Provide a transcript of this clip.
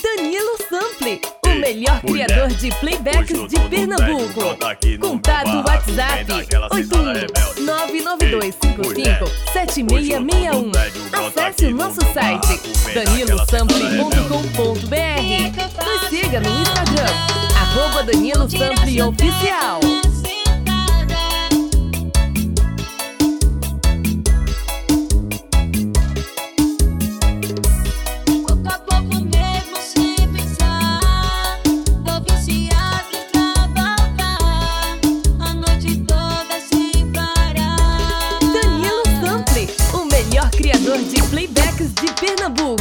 Danilo Sample, o melhor criador de playbacks de Pernambuco. Contato WhatsApp 81992557661. Acesse o nosso site danilosample.com.br. Nos siga no Instagram @DaniloSampleOficial. Criador de playbacks de Pernambuco.